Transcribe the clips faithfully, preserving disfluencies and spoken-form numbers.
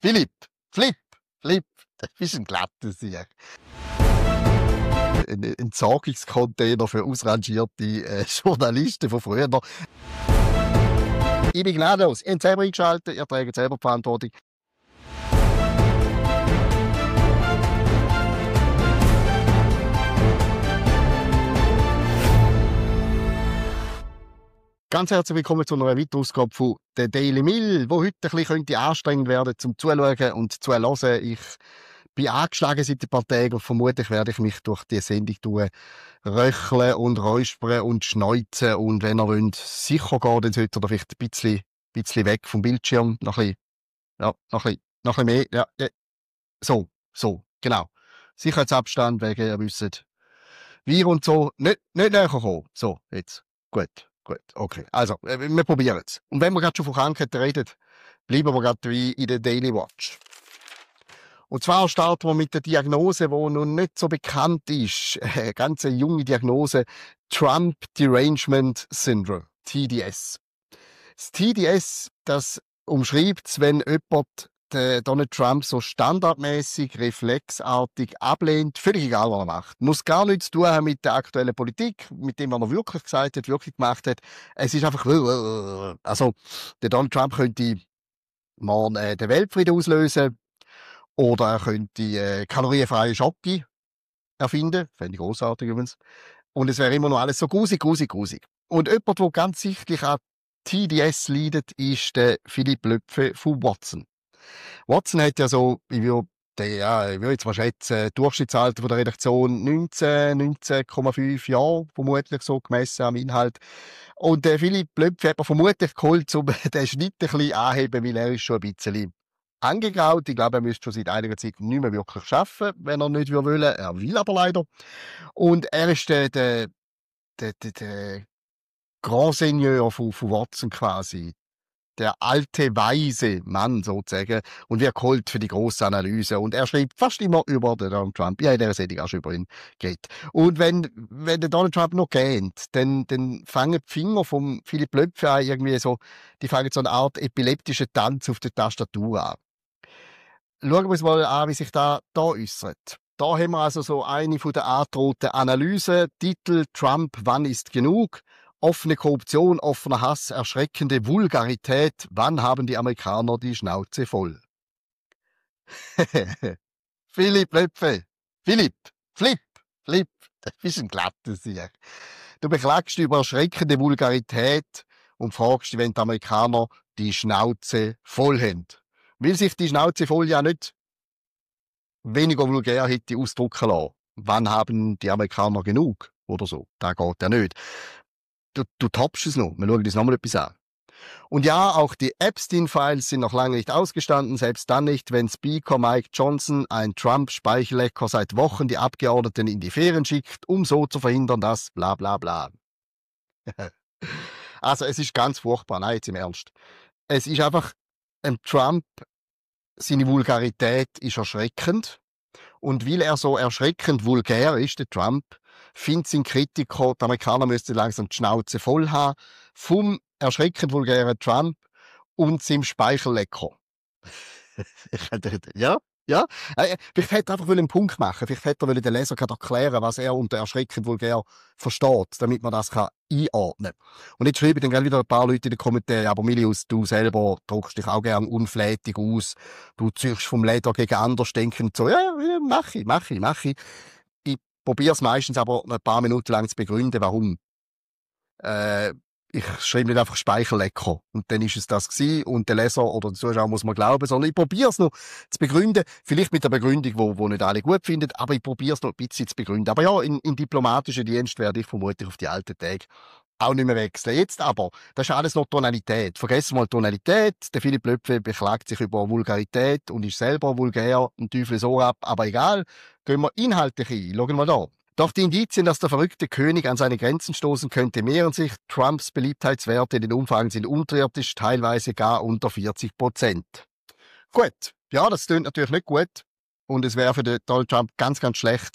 Philipp, Flip, Flip, das ist ein glattes Sieg. Ein Entsorgungscontainer für ausrangierte äh, Journalisten von früher. Ich bin gnadenlos. Ihr habt selber eingeschaltet, ihr trägt selber die Verantwortung. Ganz herzlich willkommen zu einer weiteren Ausgabe von «Der Daily Mill», wo heute ein bisschen anstrengend werden zum Zuschauen und Zuhören. Ich bin angeschlagen seit ein paar Tagen und vermutlich werde ich mich durch die Sendung röcheln und räuspern und schneuzen. Und wenn ihr wollt, sicher gehen, dann sollt ihr vielleicht ein bisschen, bisschen weg vom Bildschirm. Noch ein bisschen, ja, noch ein bisschen, noch ein bisschen mehr. Ja, ja. So, so, genau. Sicherheitsabstand, wegen, ihr wisst, wir und so, nicht, nicht näher kommen. So, jetzt. Gut. Gut, okay. Also, wir probieren es. Und wenn wir gerade schon von Krankheiten reden, bleiben wir gerade wie in der Daily Watch. Und zwar starten wir mit der Diagnose, die noch nicht so bekannt ist. Eine ganz junge Diagnose. Trump Derangement Syndrome. T D S. Das T D S, das umschreibt es, wenn jemand Donald Trump so standardmäßig, reflexartig ablehnt, völlig egal, was er macht. Muss gar nichts zu tun haben mit der aktuellen Politik, mit dem, was er wirklich gesagt hat, wirklich gemacht hat. Es ist einfach, also, der Donald Trump könnte morgen äh, den Weltfrieden auslösen oder er könnte äh, kalorienfreie Schoki erfinden. Fände ich großartig übrigens. Und es wäre immer noch alles so grusig, grusig, grusig. Und jemand, der ganz sichtlich an T D S leidet, ist der Philipp Löpfe von Watson. Watson hat ja so, ich würde, ja, ich würde jetzt mal schätzen, Durchschnittsalter von der Redaktion neunzehn, neunzehn Komma fünf Jahre, vermutlich so gemessen am Inhalt. Und der Philipp Löpfe hat man vermutlich geholt, um den Schnitt ein bisschen anheben, weil er ist schon ein bisschen angegraut. Ich glaube, er müsste schon seit einiger Zeit nicht mehr wirklich arbeiten, wenn er nicht will. Er will aber leider. Und er ist der, der, der, der, der Grand Seigneur von, von Watson quasi. Der alte, weise Mann sozusagen und wird geholt für die grosse Analyse. Und er schreibt fast immer über den Donald Trump. Ja, in dieser Sendung auch schon über ihn geht. Und wenn, wenn der Donald Trump noch kennt, dann, dann fangen die Finger vom Philipp Löpfe an, irgendwie so, die fangen so eine Art epileptischen Tanz auf der Tastatur an. Schauen wir uns mal an, wie sich da, da äußert. Da haben wir also so eine von der angedrohten Analysen. Titel Trump, wann ist genug? Offene Korruption, offener Hass, erschreckende Vulgarität. Wann haben die Amerikaner die Schnauze voll? Philipp Löpfe. Philipp. Flip. Flip. Das ist ein glattes Sieg. Du beklagst über erschreckende Vulgarität und fragst, wenn die Amerikaner die Schnauze voll haben. Weil sich die Schnauze voll ja nicht weniger vulgär hätte ausdrücken lassen. Wann haben die Amerikaner genug? Oder so. Das geht ja nicht. Du, du toppst es noch. Wir schauen uns nochmal etwas an. Und ja, auch die Epstein-Files sind noch lange nicht ausgestanden, selbst dann nicht, wenn Speaker Mike Johnson, ein Trump-Speichellecker, seit Wochen die Abgeordneten in die Ferien schickt, um so zu verhindern, dass bla bla bla. Also es ist ganz furchtbar, nein, jetzt im Ernst. Es ist einfach, ähm, Trump, seine Vulgarität ist erschreckend. Und weil er so erschreckend vulgär ist, der Trump, findet sein Kritiker, die Amerikaner müssten langsam die Schnauze voll haben, vom erschreckend vulgären Trump und seinem Speichellecker. ja, ja. Vielleicht hätte er einfach einen Punkt machen. Vielleicht hätte er den Leser erklären, was er unter erschreckend vulgär versteht, damit man das kann einordnen kann. Und jetzt schreiben dann gerade wieder ein paar Leute in den Kommentaren, aber Milius, du selber drückst dich auch gern unflätig aus, du ziehst vom Leder gegen anders denken und so. Ja, ja, mach ich, mach ich, mach ich. Ich probiere es meistens aber ein paar Minuten lang zu begründen, warum. Äh, ich schreibe nicht einfach Speichellecker und dann ist es das gewesen und der Leser oder der Zuschauer muss man glauben, sondern ich probiere es noch zu begründen, vielleicht mit einer Begründung, wo, wo nicht alle gut finden, aber ich probiere es noch ein bisschen zu begründen. Aber ja, in, in diplomatischen Dienst werde ich vermutlich auf die alten Tage auch nicht mehr wechseln. Jetzt aber, das ist alles noch Tonalität. Vergessen mal Tonalität. Der Philipp Löpfe beklagt sich über Vulgarität und ist selber vulgär und Teufel so ab, aber egal. Gehen wir inhaltlich ein. Schauen wir mal da. Doch die Indizien, dass der verrückte König an seine Grenzen stoßen könnte, mehren sich. Trumps Beliebtheitswerte in den Umfragen sind unterirdisch, teilweise gar unter vierzig Prozent. Gut, ja, das klingt natürlich nicht gut. Und es wäre für den Donald Trump ganz, ganz schlecht,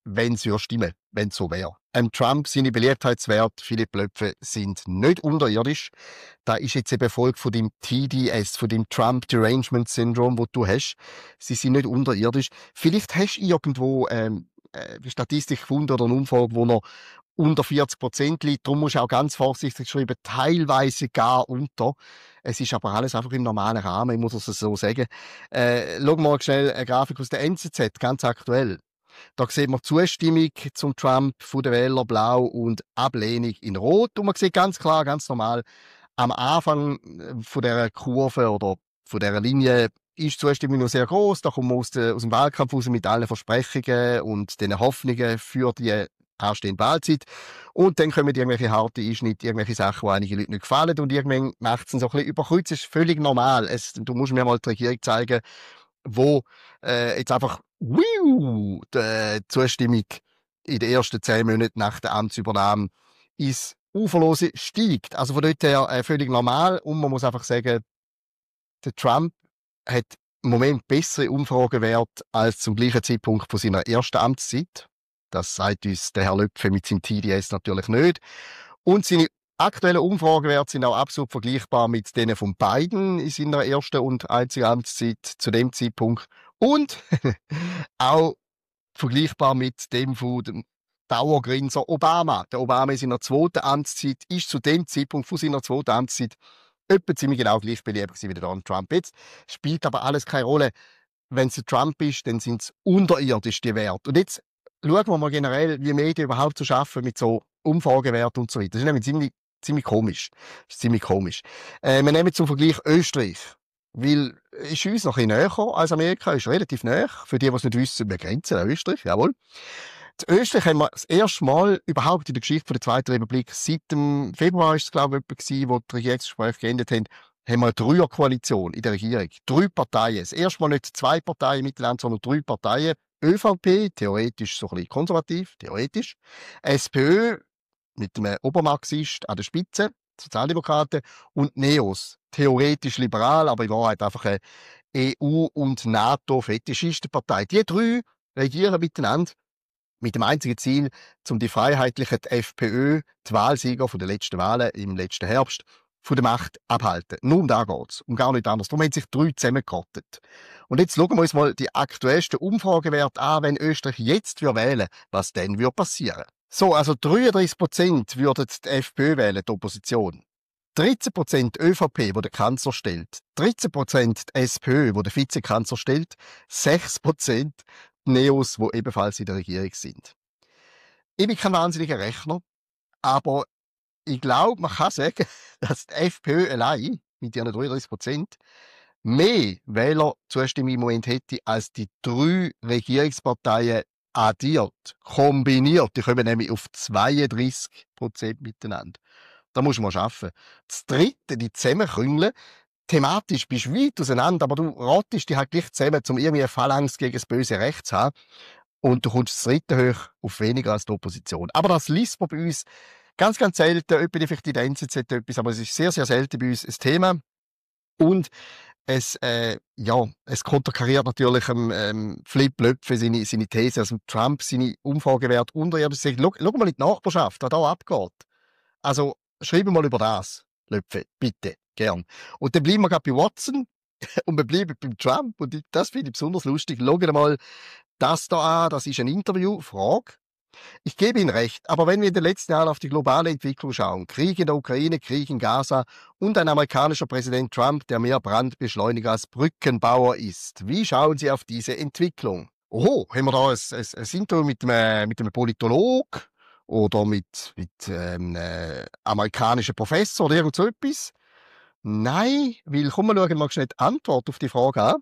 wenn es stimmen, wenn es so wäre. Ähm, Trump, seine Beliebtheitswerte, Philipp Löpfe, sind nicht unterirdisch. Da ist jetzt eben Folge von dem T D S, von dem Trump Derangement Syndrome, wo du hast. Sie sind nicht unterirdisch. Vielleicht hast du irgendwo ähm, eine Statistik gefunden oder eine Umfrage, wo noch unter vierzig Prozent liegt. Darum musst du auch ganz vorsichtig schreiben, teilweise gar unter. Es ist aber alles einfach im normalen Rahmen, ich muss es so sagen. Äh, schau mal schnell eine Grafik aus der N Z Z, ganz aktuell. Da sieht man Zustimmung zum Trump von den Wählern blau und Ablehnung in rot. Und man sieht ganz klar, ganz normal, am Anfang äh, von dieser Kurve oder von dieser Linie ist die Zustimmung noch sehr groß. Da kommt man aus, de, aus dem Wahlkampf raus mit allen Versprechungen und den Hoffnungen für die anstehende Wahlzeit. Und dann kommen irgendwelche harte Einschnitte, irgendwelche Sachen, die einigen Leuten nicht gefallen. Und irgendwann macht es dann so ein bisschen überkreuzt. Das ist völlig normal. Es, du musst mir mal die Regierung zeigen, wo äh, jetzt einfach wiu, die Zustimmung in den ersten zehn Monaten nach der Amtsübernahme ins Uferlose steigt. Also von dort her äh, völlig normal. Und man muss einfach sagen, der Trump hat im Moment bessere Umfragewerte als zum gleichen Zeitpunkt von seiner ersten Amtszeit. Das sagt uns der Herr Löpfe mit seinem T D S natürlich nicht. Und seine aktuellen Umfragewerte sind auch absolut vergleichbar mit denen von Biden in seiner ersten und einzigen Amtszeit zu dem Zeitpunkt. Und auch vergleichbar mit dem von dem Dauergrinser Obama. Der Obama in seiner zweiten Amtszeit ist zu dem Zeitpunkt von seiner zweiten Amtszeit etwa ziemlich genau gleich beliebt wie der Donald Trump. Jetzt spielt aber alles keine Rolle. Wenn es Trump ist, dann sind es unterirdisch die Werte. Und jetzt schauen wir mal generell, wie Medien überhaupt so arbeiten mit so Umfragewerten und so weiter. Das ist nämlich ziemlich, ziemlich komisch. Das ist ziemlich komisch. Äh, wir nehmen zum Vergleich Österreich. Weil ist uns noch ein bisschen näher als Amerika, ist relativ näher. Für die, die es nicht wissen, wir grenzen an Österreich, jawohl. In Österreich haben wir das erste Mal überhaupt in der Geschichte der Zweiten Republik, seit dem Februar ist es, glaube ich, gewesen, wo die Regierungsgespräche geendet haben, haben wir eine Dreierkoalition in der Regierung. Drei Parteien. Das erste Mal nicht zwei Parteien miteinander, sondern drei Parteien. ÖVP, theoretisch so ein bisschen konservativ, theoretisch. SPÖ, mit einem Obermarxist an der Spitze, Sozialdemokraten. Und NEOS, theoretisch liberal, aber in Wahrheit einfach eine E U- und NATO-Fetischistenpartei. Die drei regieren miteinander mit dem einzigen Ziel, um die freiheitlichen die FPÖ, die Wahlsieger von den letzten Wahlen im letzten Herbst, von der Macht abhalten. Nur um da geht's, um gar nichts anderes. Darum haben sich drei zusammengerottet. Und jetzt schauen wir uns mal die aktuellsten Umfragewerte an, wenn Österreich jetzt wählen, was dann würde passieren. So, also dreiunddreißig Prozent würden die FPÖ wählen, die Opposition. dreizehn Prozent ÖVP, wo der Kanzler stellt. dreizehn Prozent die SPÖ, wo der Vizekanzler stellt. sechs Prozent die NEOS, die ebenfalls in der Regierung sind. Ich bin kein wahnsinniger Rechner, aber ich glaube, man kann sagen, dass die FPÖ allein mit ihren dreiunddreißig Prozent mehr Wählerzustimmung im Moment hätte als die drei Regierungsparteien addiert, kombiniert. Die kommen nämlich auf zweiunddreißig Prozent miteinander. Da muss man schaffen. Das dritte, die zusammenkrüngeln, thematisch bist du weit auseinander, aber du rottest die halt gleich zusammen, um irgendwie eine Phalanx gegen das böse Recht zu haben. Und du kommst das dritte hoch auf weniger als die Opposition. Aber das liest man bei uns ganz, ganz selten. Etwa vielleicht in der N Z Z etwas, aber es ist sehr, sehr selten bei uns ein Thema. Und es, äh, ja, es konterkariert natürlich ähm, ähm, Flip Löpfe seine, seine These, also Trump seine Umfragewerte unterirdisch. Schau, schau mal in die Nachbarschaft, was da abgeht. Also, schreiben mal über das, Löpfe, bitte, gern. Und dann bleiben wir gerade bei Watson und wir bleiben beim Trump. Und das finde ich besonders lustig. Schauen mal das da an, das ist ein Interview, Frage. Ich gebe Ihnen recht, aber wenn wir in den letzten Jahren auf die globale Entwicklung schauen, Krieg in der Ukraine, Krieg in Gaza und ein amerikanischer Präsident Trump, der mehr Brandbeschleuniger als Brückenbauer ist, wie schauen Sie auf diese Entwicklung? Oho, haben wir da ein, ein, ein Interview mit einem, mit einem Politolog oder mit, mit ähm, äh, amerikanischen Professor oder irgend so etwas? Nein, weil, komm, wir schauen mal schnell die Antwort auf die Frage an.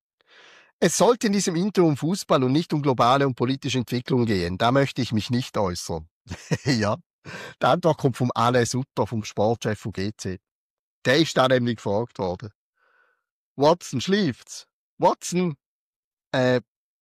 Es sollte in diesem Interview um Fußball und nicht um globale und politische Entwicklung gehen. Da möchte ich mich nicht äußern. Ja, die Antwort kommt vom Alain Sutter, vom Sportchef von G C. Der ist da nämlich gefragt worden. Watson, schläft's? Watson, äh,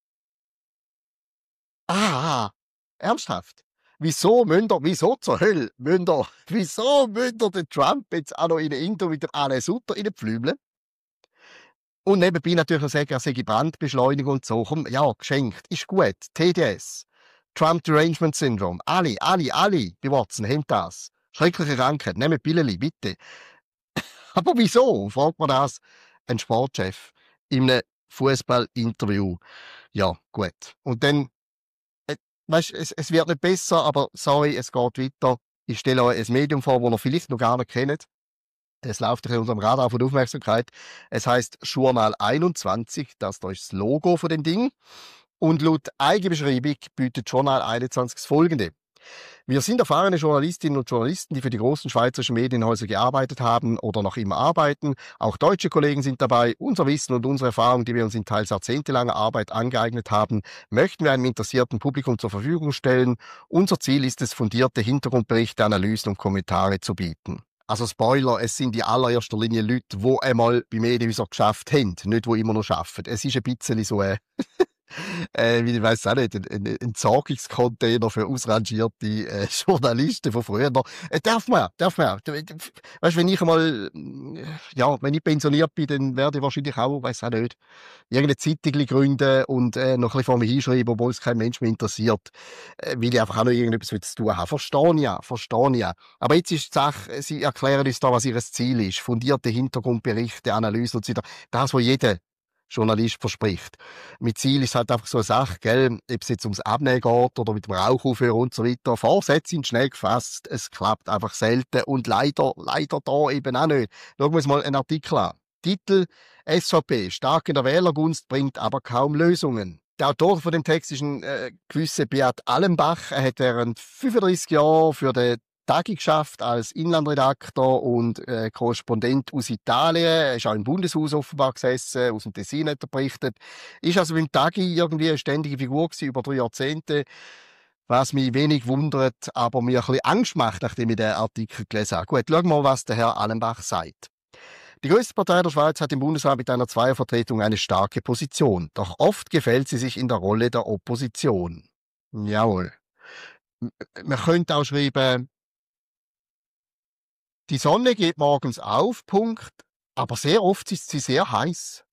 ah, ernsthaft? Wieso müsst ihr, wieso zur Hölle müsst ihr, wieso müsst ihr den Trump jetzt auch noch in ein Interview mit dem Alain Sutter reinpflümeln? Und nebenbei natürlich noch sagen, er sei Brandbeschleunigung und so. Komm, ja, geschenkt. Ist gut. T D S. Trump Derangement Syndrome. Alle, alle, alle bei Watson haben das. Schreckliche Krankheit. Nehmt Pilleli, bitte. Aber wieso? Fragt man das ein Sportchef in einem Fußball-Interview. Ja, gut. Und dann, äh, weißt, es, es wird nicht besser, aber sorry, es geht weiter. Ich stelle euch ein Medium vor, das ihr vielleicht noch gar nicht kennt. Es läuft in unserem Radar von Aufmerksamkeit. Es heißt Journal einundzwanzig. Das da ist das Logo von dem Ding. Und laut Eigenbeschreibung bietet Journal einundzwanzig das Folgende. Wir sind erfahrene Journalistinnen und Journalisten, die für die großen schweizerischen Medienhäuser gearbeitet haben oder noch immer arbeiten. Auch deutsche Kollegen sind dabei. Unser Wissen und unsere Erfahrung, die wir uns in teils jahrzehntelanger Arbeit angeeignet haben, möchten wir einem interessierten Publikum zur Verfügung stellen. Unser Ziel ist es, fundierte Hintergrundberichte, Analysen und Kommentare zu bieten. Also Spoiler, es sind in allererster Linie Leute, die einmal bei Medienhäusern geschafft haben, nicht die immer noch arbeiten. Es ist ein bisschen so ein äh, wie ich weiß auch nicht, ein, ein Entsorgungscontainer für ausrangierte äh, Journalisten von früher. Äh, darf man, darf man. Weißt du, wenn ich einmal, ja, wenn ich pensioniert bin, dann werde ich wahrscheinlich auch, weiß auch nicht, irgendeine Zeitung gründen und äh, noch ein bisschen vor mir hinschreiben, obwohl es kein Mensch mehr interessiert, äh, weil ich einfach auch noch irgendetwas zu tun habe. Verstehe ich ja, verstehe ich ja. Aber jetzt ist die Sache, Sie erklären uns da, was Ihr Ziel ist. Fundierte Hintergrundberichte, Analysen und so weiter. Das, was jeder Journalist verspricht. Mit Ziel ist halt einfach so eine Sache, gell? Ob es jetzt ums Abnehmen geht oder mit dem Rauch aufhören und so weiter. Vorsätze sind schnell gefasst, es klappt einfach selten und leider, leider da eben auch nicht. Schauen wir uns mal einen Artikel an. Titel: S V P, stark in der Wählergunst, bringt aber kaum Lösungen. Der Autor von dem Text ist ein äh, gewisser Beat Allenbach. Er hat während fünfunddreissig Jahren für den Tagi geschafft als Inlandredakteur und äh, Korrespondent aus Italien. Er ist auch im Bundeshaus offenbar gesessen, aus dem Tessin hat er berichtet. Ist also beim Tagi irgendwie eine ständige Figur gewesen, über drei Jahrzehnte. Was mich wenig wundert, aber mir ein bisschen Angst macht, nachdem ich den Artikel gelesen habe. Gut, schauen wir mal, was der Herr Allenbach sagt. Die größte Partei der Schweiz hat im Bundesrat mit einer Zweiervertretung eine starke Position. Doch oft gefällt sie sich in der Rolle der Opposition. Jawohl. Man könnte auch schreiben, die Sonne geht morgens auf, Punkt, aber sehr oft ist sie sehr heiß.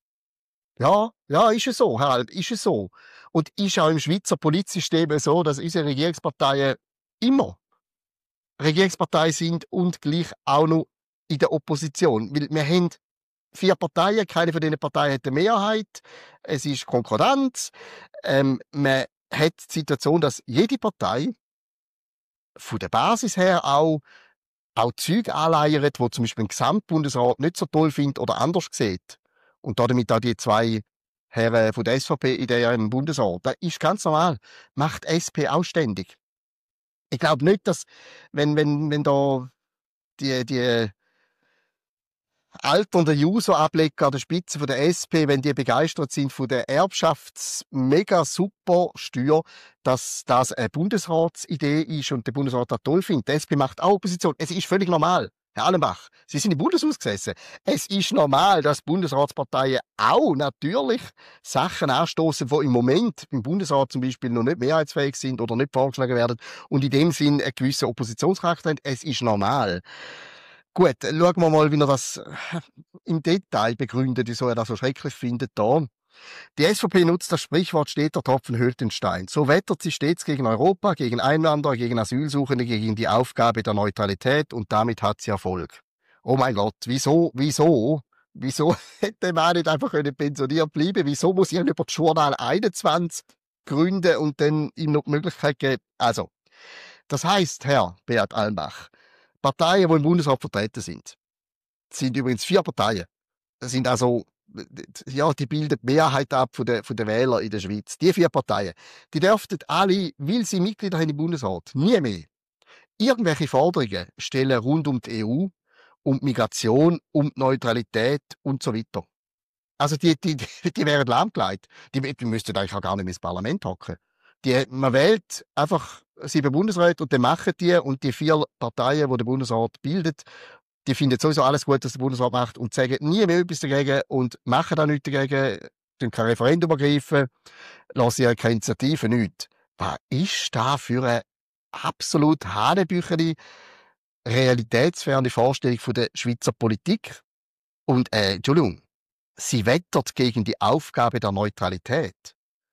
Ja, ja, ist es so, halt, ist es so. Und ist auch im Schweizer Politsystem so, dass unsere Regierungsparteien immer Regierungsparteien sind und gleich auch noch in der Opposition. Weil wir haben vier Parteien, keine von diesen Parteien hat eine Mehrheit, es ist Konkordanz. Ähm, man hat die Situation, dass jede Partei von der Basis her auch auch Züge anleiert, die zum Beispiel ein Gesamtbundesrat nicht so toll findet oder anders sieht. Und damit auch die zwei Herren von der S V P in deren Bundesrat. Das ist ganz normal. Macht S P auch ständig. Ich glaube nicht, dass, wenn, wenn, wenn da die, die alternden Juso-Ableger an der Spitze von der S P, wenn die begeistert sind von der Erbschafts-Mega-Super-Steuer, dass das eine Bundesratsidee ist und der Bundesrat das toll findet. Die S P macht auch Opposition. Es ist völlig normal. Herr Allenbach, Sie sind im Bundeshaus gesessen. Es ist normal, dass Bundesratsparteien auch natürlich Sachen anstoßen, die im Moment im Bundesrat zum Beispiel noch nicht mehrheitsfähig sind oder nicht vorgeschlagen werden und in dem Sinn einen gewissen Oppositionscharakter haben. Es ist normal. Gut, schauen wir mal, wie er das im Detail begründet, wieso er das so schrecklich findet. Da. Die S V P nutzt das Sprichwort steter Tropfen höhlt den Stein. So wettert sie stets gegen Europa, gegen Einwanderer, gegen Asylsuchende, gegen die Aufgabe der Neutralität und damit hat sie Erfolg. Oh mein Gott, wieso, wieso, wieso hätte man nicht einfach pensioniert bleiben? Wieso muss ich über das Journal einundzwanzig gründen und dann ihm noch die Möglichkeit geben? Also, das heisst, Herr Beat Allenbach, Parteien, die im Bundesrat vertreten sind, sind übrigens vier Parteien. Das sind also, ja, die bilden die Mehrheit ab von den, von den Wählern in der Schweiz. Die vier Parteien, die dürften alle, weil sie Mitglieder haben im Bundesrat, nie mehr irgendwelche Forderungen stellen rund um die E U, um die Migration, um die Neutralität und so weiter. Also die, die, die wären lahmgelegt. Die, die müssten eigentlich auch gar nicht mehr ins Parlament hocken. Die, man wählt einfach sieben Bundesräte und dann machen die und die vier Parteien, die der Bundesrat bildet, die finden sowieso alles gut, was der Bundesrat macht und sagen nie mehr etwas dagegen und machen da nichts dagegen, tun kein Referendum ergreifen, lassen ja keine Initiative, nichts. Was ist da für eine absolut hanebüchene, realitätsferne Vorstellung von der Schweizer Politik? Und, äh, Entschuldigung, sie wettert gegen die Aufgabe der Neutralität.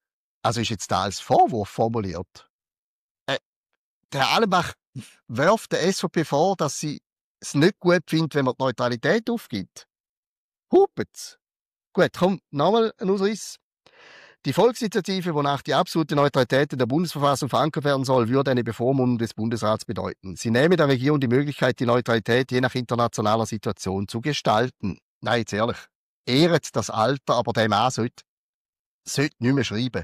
Also ist jetzt da als Vorwurf formuliert. Äh, der Herr Allenbach wirft der S V P vor, dass sie es nicht gut findet, wenn man die Neutralität aufgibt. Hupet's. Gut, komm, nochmal ein Ausriss. Die Volksinitiative, wonach die absolute Neutralität in der Bundesverfassung verankert werden soll, würde eine Bevormundung des Bundesrats bedeuten. Sie nähme der Regierung die Möglichkeit, die Neutralität je nach internationaler Situation zu gestalten. Nein, jetzt ehrlich. Ehret das Alter, aber der Mann sollte, sollte nicht mehr schreiben.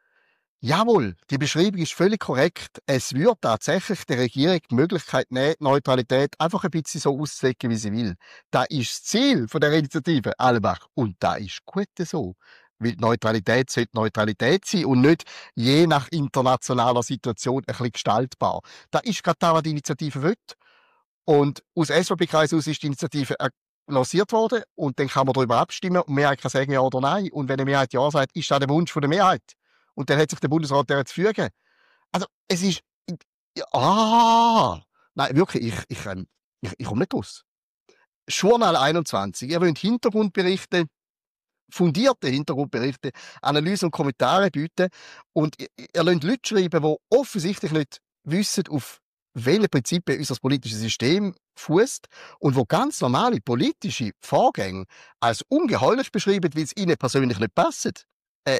Jawohl, die Beschreibung ist völlig korrekt. Es würde tatsächlich der Regierung die Möglichkeit nehmen, die Neutralität einfach ein bisschen so auszulegen, wie sie will. Das ist das Ziel von der Initiative Allenbach. Und das ist gut so. Weil die Neutralität sollte Neutralität sein und nicht je nach internationaler Situation ein bisschen gestaltbar. Das ist gerade das, was die Initiative will. Und aus S V P-Kreis aus ist die Initiative lanciert worden und dann kann man darüber abstimmen und die Mehrheit kann sagen ja oder nein. Und wenn eine Mehrheit ja sagt, ist das der Wunsch von der Mehrheit. Und dann hat sich der Bundesrat der zu fügen. Also, es ist, ja, ah, nein, wirklich, ich, ich, ähm, ich, ich komme nicht raus. Journal einundzwanzig, ihr wollt Hintergrundberichte, fundierte Hintergrundberichte, Analysen und Kommentare bieten und ihr, ihr lasst Leute schreiben, die offensichtlich nicht wissen, auf welche Prinzipien unser politisches System fußt und wo ganz normale politische Vorgänge als ungeheuerlich beschreiben, weil es ihnen persönlich nicht passt. Äh,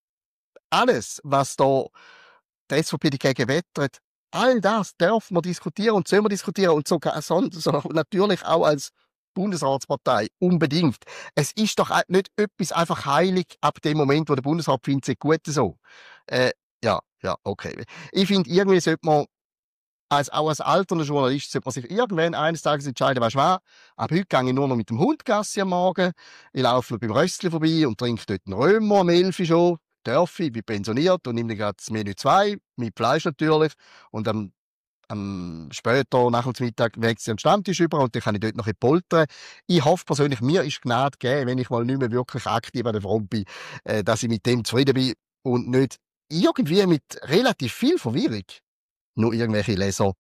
alles, was da die S V P dagegen wettert, all das darf man diskutieren und soll man diskutieren und sogar so, so natürlich auch als Bundesratspartei unbedingt. Es ist doch nicht etwas einfach heilig ab dem Moment, wo der Bundesrat findet, es gut so. Äh, ja, ja, okay. Ich finde, irgendwie sollte man als, auch als alternder Journalist sollte man sich irgendwann eines Tages entscheiden, weißt du was, ab heute gehe ich nur noch mit dem Hund Gassi am Morgen, ich laufe beim Röstli vorbei und trinke dort einen Römer am elf Uhr schon, darf ich, bin pensioniert und nehme gerade das Menü zwei, mit Fleisch natürlich, und am, am später, nach dem Mittag, wechsle ich an den Stammtisch über und dann kann ich dort noch ein poltern. Ich hoffe persönlich, mir ist Gnade gegeben, wenn ich mal nicht mehr wirklich aktiv an der Front bin, äh, dass ich mit dem zufrieden bin und nicht irgendwie mit relativ viel Verwirrung nur irgendwelche Leser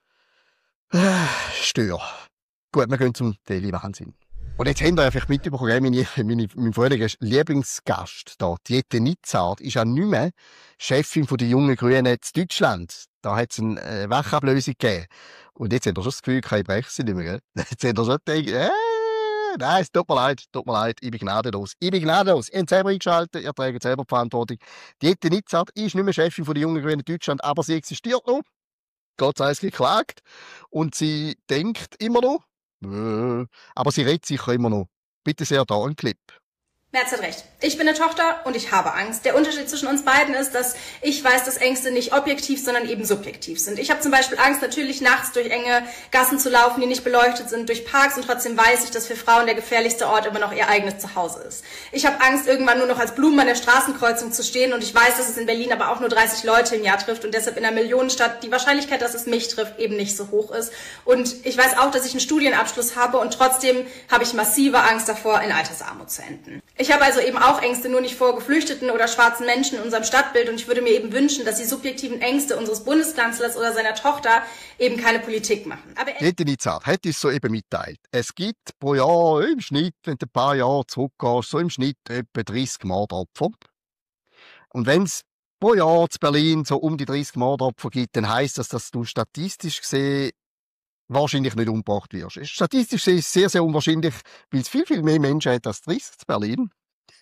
äh, stören. Gut, wir gehen zum Daily Wahnsinn. Und jetzt habt ihr ja vielleicht mitbekommen, meine, meine, mein früherer Lieblingsgast, da, die Jette Nitzard, ist ja nicht mehr Chefin der Jungen Grünen in Deutschland. Da hat es eine äh, Wachablösung gegeben. Und jetzt habt ihr schon das Gefühl, ich breche sie nicht mehr, gell? Jetzt habt ihr schon gedacht, äh, nein, es tut mir leid, tut mir leid, ich bin gnadenlos. Ich bin gnadenlos. Ihr habt selber eingeschaltet, ihr trägt selber die Verantwortung. Die Jette Nitzard ist nicht mehr Chefin der Jungen Grünen in Deutschland, aber sie existiert noch. Gott sei Dank geklagt. Und sie denkt immer noch, äh, aber sie redet sicher immer noch. Bitte sehr, da ein Clip. Merz hat recht. Ich bin eine Tochter und ich habe Angst. Der Unterschied zwischen uns beiden ist, dass ich weiß, dass Ängste nicht objektiv, sondern eben subjektiv sind. Ich habe zum Beispiel Angst, natürlich nachts durch enge Gassen zu laufen, die nicht beleuchtet sind, durch Parks, und trotzdem weiß ich, dass für Frauen der gefährlichste Ort immer noch ihr eigenes Zuhause ist. Ich habe Angst, irgendwann nur noch als Blumen an der Straßenkreuzung zu stehen, und ich weiß, dass es in Berlin aber auch nur dreißig Leute im Jahr trifft und deshalb in einer Millionenstadt die Wahrscheinlichkeit, dass es mich trifft, eben nicht so hoch ist. Und ich weiß auch, dass ich einen Studienabschluss habe, und trotzdem habe ich massive Angst davor, in Altersarmut zu enden. Ich habe also eben auch Ängste, nur nicht vor Geflüchteten oder schwarzen Menschen in unserem Stadtbild, und ich würde mir eben wünschen, dass die subjektiven Ängste unseres Bundeskanzlers oder seiner Tochter eben keine Politik machen. Aber Jette Nitzard hat uns so eben mitteilt. Es gibt pro Jahr im Schnitt, wenn du ein paar Jahre zurückgehst, so im Schnitt etwa dreißig Mordopfer. Und wenn es pro Jahr zu Berlin so um die dreißig Mordopfer gibt, dann heisst das, dass du statistisch gesehen wahrscheinlich nicht umgebracht wirst. Statistisch gesehen ist es sehr, sehr unwahrscheinlich, weil es viel, viel mehr Menschen hat als dreißig zu Berlin.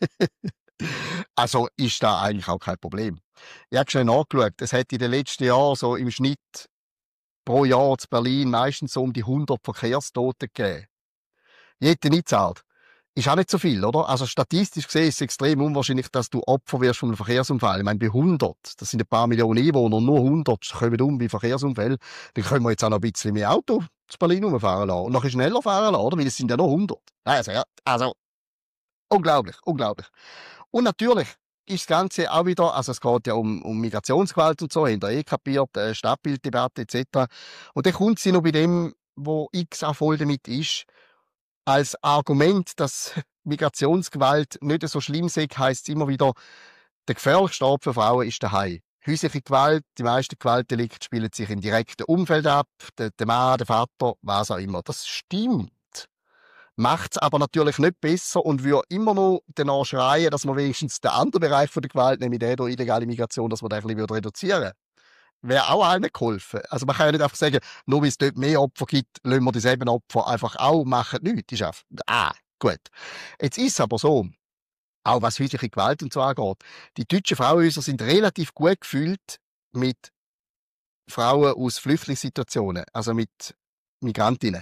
Also ist da eigentlich auch kein Problem. Ich habe schnell nachgeschaut. Es hat in den letzten Jahren so im Schnitt pro Jahr zu Berlin meistens so um die hundert Verkehrstote gegeben. Jede Nitzard. Ist auch nicht so viel, oder? Also statistisch gesehen ist es extrem unwahrscheinlich, dass du Opfer wirst von einem Verkehrsunfall. Ich meine, bei hundert, das sind ein paar Millionen Einwohner, nur hundert kommen um bei Verkehrsunfällen. Dann können wir jetzt auch noch ein bisschen mehr Auto zu Berlin rumfahren lassen und noch ein bisschen schneller fahren lassen, oder? Weil es sind ja noch hundert. Also, ja, also unglaublich, unglaublich. Und natürlich ist das Ganze auch wieder, also es geht ja um, um Migrationsgewalt und so, haben wir eh kapiert, äh, Stadtbilddebatte et cetera. Und dann kommt sie noch bei dem, wo X auch voll damit ist, als Argument, dass Migrationsgewalt nicht so schlimm sei, heisst es immer wieder, der gefährlichste Ort für Frauen ist daheim. Häusliche Gewalt, die meisten Gewaltdelikte spielen sich im direkten Umfeld ab, der, der Mann, der Vater, was auch immer. Das stimmt. macht es aber natürlich nicht besser und würde immer noch danach schreien, dass man wenigstens den anderen Bereich von der Gewalt, nämlich der der illegale Migration, dass man den ein bisschen reduzieren würde. Wäre auch allen geholfen. Also man kann ja nicht einfach sagen, nur weil es dort mehr Opfer gibt, lassen wir dieselben Opfer einfach auch machen. Nichts. Ist einfach, ah, gut. Jetzt ist es aber so, auch was häusliche Gewalt und so angeht, die deutschen Frauenhäuser sind relativ gut gefüllt mit Frauen aus Flüchtlingssituationen, also mit Migrantinnen.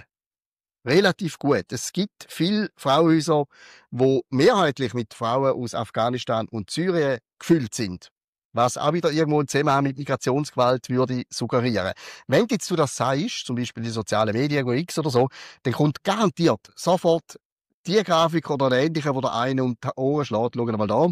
Relativ gut. Es gibt viele Frauenhäuser, die mehrheitlich mit Frauen aus Afghanistan und Syrien gefüllt sind. Was auch wieder irgendwo einen Zusammenhang mit Migrationsgewalt würde suggerieren. Wenn jetzt du das sagst, zum Beispiel in den sozialen Medien, X oder so, dann kommt garantiert sofort die Grafik oder eine ähnliche, wo der eine um die Ohren schlägt. Schauen wir mal da.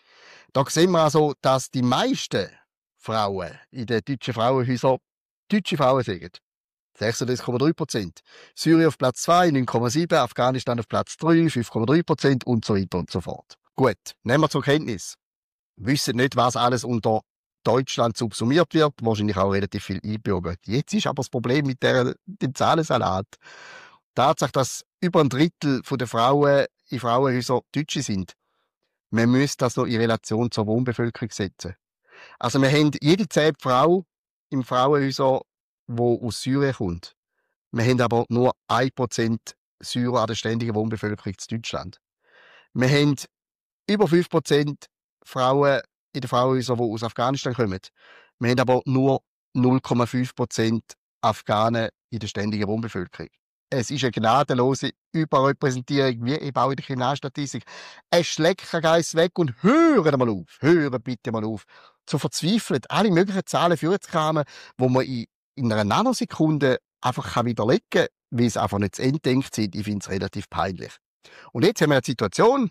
Da sehen wir also, dass die meisten Frauen in den deutschen Frauenhäusern deutsche Frauen sind. sechsunddreißig Komma drei Prozent. Syrien auf Platz zwei, neun Komma sieben, Afghanistan auf Platz drei, fünf Komma drei Prozent und so weiter und so fort. Gut, nehmen wir zur Kenntnis. Wir wissen nicht, was alles unter Deutschland subsumiert wird, wahrscheinlich auch relativ viel einbürgert. Jetzt ist aber das Problem mit der, dem Zahlensalat. Die Tatsache, dass über ein Drittel der Frauen in Frauenhäusern Deutsche sind. Man müsste das noch in Relation zur Wohnbevölkerung setzen. Also wir haben jede zehnte Frau im Frauenhäuser, die aus Syrien kommt. Wir haben aber nur ein Prozent Syrer an der ständigen Wohnbevölkerung in Deutschland. Wir haben über fünf Prozent Frauen in den Frauenhäusern, die aus Afghanistan kommen. Wir haben aber nur null Komma fünf Prozent Afghanen in der ständigen Wohnbevölkerung. Es ist eine gnadenlose Überrepräsentierung, wie eben auch in der Kriminalstatistik. Es schlägt kein Geist weg und hören mal auf, hören bitte mal auf, zu verzweifelt alle möglichen Zahlen vorzukramen, wo man in, in einer Nanosekunde einfach widerlegen kann, weil es einfach nicht zu Ende denkt sind. Ich finde es relativ peinlich. Und jetzt haben wir eine Situation,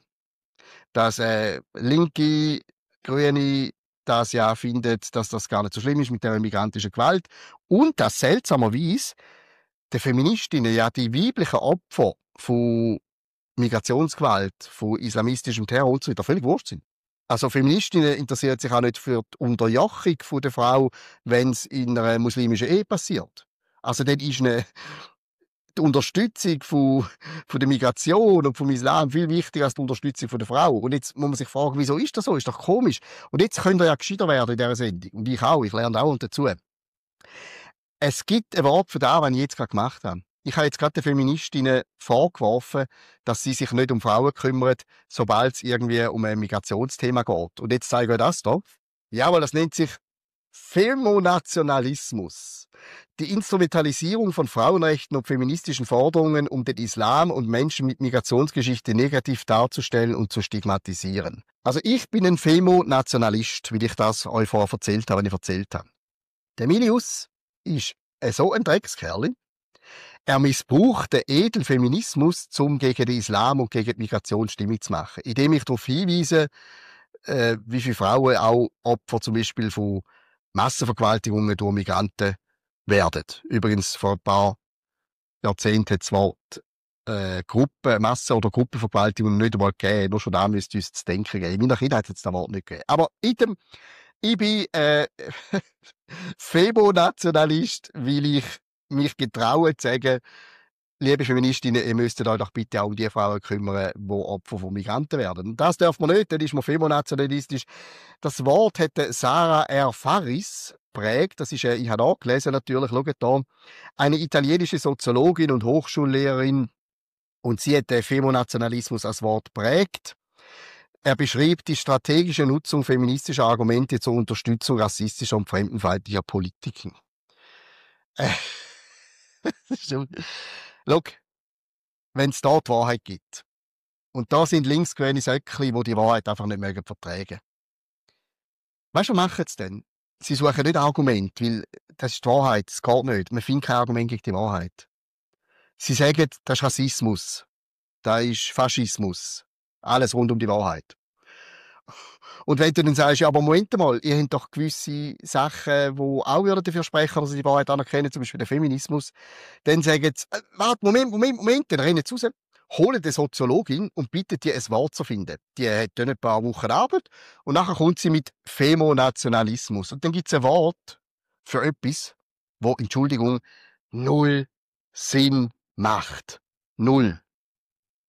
dass äh, linke, grüne das ja findet, dass das gar nicht so schlimm ist mit der migrantischen Gewalt und dass seltsamerweise den Feministinnen ja die weiblichen Opfer von Migrationsgewalt, von islamistischem Terror und so weiter völlig wurscht sind. Also Feministinnen interessieren sich auch nicht für die Unterjochung von der Frau, wenn es in einer muslimischen Ehe passiert. Also dann ist eine die Unterstützung von, von der Migration und vom Islam viel wichtiger als die Unterstützung von der Frau. Und jetzt muss man sich fragen, wieso ist das so? Ist doch komisch. Und jetzt könnt ihr ja gescheiter werden in dieser Sendung. Und ich auch. Ich lerne auch dazu. Es gibt ein Wort für das, was ich jetzt gerade gemacht habe. Ich habe jetzt gerade den Feministinnen vorgeworfen, dass sie sich nicht um Frauen kümmern, sobald es irgendwie um ein Migrationsthema geht. Und jetzt zeige ich euch das hier. Jawohl, das nennt sich Femonationalismus. Die Instrumentalisierung von Frauenrechten und feministischen Forderungen, um den Islam und Menschen mit Migrationsgeschichte negativ darzustellen und zu stigmatisieren. Also ich bin ein Femonationalist, wie ich das euch vorher erzählt habe, wenn ich erzählt habe. Der Milius ist so ein Dreckskerl. Er missbraucht den edlen Feminismus, um gegen den Islam und gegen die Migration Stimmung zu machen. Indem ich darauf hinweise, äh, wie viele Frauen auch Opfer zum Beispiel von Massenvergewaltigungen durch Migranten werden. Übrigens, vor ein paar Jahrzehnten hat es zwar äh, Gruppen, Massen- oder Gruppenvergewaltigungen nicht einmal gegeben. Nur schon da müsste uns zu denken geben. In meiner Kindheit hat es das Wort nicht gegeben. Aber in dem, ich bin äh, Femonationalist, weil ich mich getraue zu sagen, liebe Feministinnen, ihr müsstet euch doch bitte auch um die Frauen kümmern, die Opfer von Migranten werden. Und das darf man nicht, dann ist man femonationalistisch. Das Wort hat Sarah R. Faris prägt, das ist, ich habe nachgelesen natürlich, schaut da, eine italienische Soziologin und Hochschullehrerin, und sie hat den Femonationalismus als Wort prägt. Er beschreibt die strategische Nutzung feministischer Argumente zur Unterstützung rassistischer und fremdenfeindlicher Politiken. Äh, Schau, wenn es dort Wahrheit gibt. Und da sind linksgrüne Söckli, die die Wahrheit einfach nicht mögen vertragen. Weißt du, was machen sie denn? Sie suchen nicht Argumente, weil das ist die Wahrheit, das geht nicht. Man findet kein Argument gegen die Wahrheit. Sie sagen, das ist Rassismus, das ist Faschismus, alles rund um die Wahrheit. Und wenn du dann sagst, ja, aber Moment mal, ihr habt doch gewisse Sachen, die auch dafür sprechen, dass sie die Wahrheit anerkennen, zum Beispiel den Feminismus, dann sagen sie, äh, warte, Moment, Moment, Moment, dann rennen sie raus, holen die Soziologin und bitten die, ein Wort zu finden. Die hat dann ein paar Wochen Arbeit und nachher kommt sie mit Femonationalismus. Und dann gibt es ein Wort für etwas, wo, Entschuldigung, null Sinn macht. Null.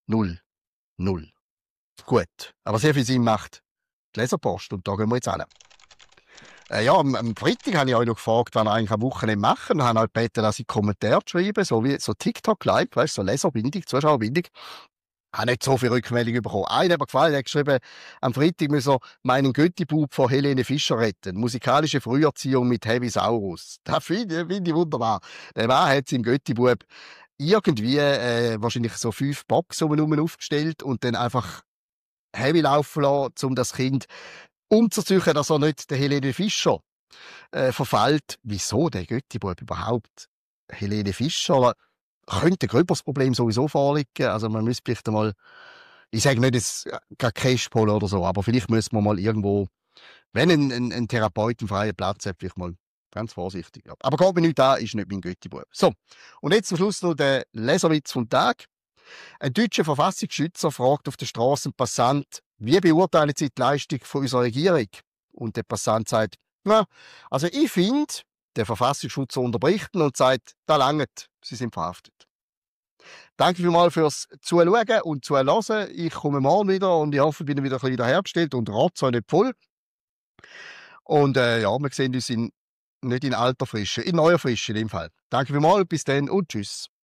Null. Null. Gut. Aber sehr viel Sinn macht die Leserpost. Und da gehen wir jetzt hin. Äh, ja, am, am Freitag habe ich euch noch gefragt, was ihr eigentlich am Wochenende machen. Ich habe euch gebeten, dass ich Kommentare schreibe, so wie so TikTok-Live, weißt du, so Leserbindung, Zuschauerbindung. Ich habe nicht so viel Rückmeldung bekommen. Einer hat mir gefallen, der hat geschrieben, am Freitag müssen wir meinen Götti-Bub von Helene Fischer retten. Musikalische Früherziehung mit Heavy Saurus. Das finde ich, find ich wunderbar. Der Mann hat im Götti-Bub irgendwie äh, wahrscheinlich so fünf Boxen um aufgestellt und dann einfach Heavy laufen lassen, um das Kind umzuziehen, dass er nicht der Helene Fischer äh, verfällt. Wieso der Götti-Bub überhaupt? Helene Fischer könnte ein gröberes Problem sowieso vorliegen. Also man müsste vielleicht einmal, ich sage nicht, es geht Cashpol oder so, aber vielleicht müssen wir mal irgendwo, wenn ein, ein, ein Therapeut einen freien Platz hat, vielleicht mal ganz vorsichtig. Aber geht mir nicht an, ist nicht mein Götti-Bub. So, und jetzt zum Schluss noch der Leserwitz vom Tag. Ein deutscher Verfassungsschützer fragt auf der Straße einen Passant, wie beurteilen Sie die Leistung von unserer Regierung? Und der Passant sagt, na, also ich finde, der Verfassungsschützer unterbricht ihn und sagt, da langt, Sie sind verhaftet. Danke vielmals fürs Zuschauen und Zuhören. Ich komme morgen wieder und ich hoffe, ich bin wieder ein bisschen wiederhergestellt und rot so nicht voll. Und äh, ja, wir sehen uns in, nicht in alter Frische, in neuer Frische in dem Fall. Danke vielmals, bis dann und tschüss.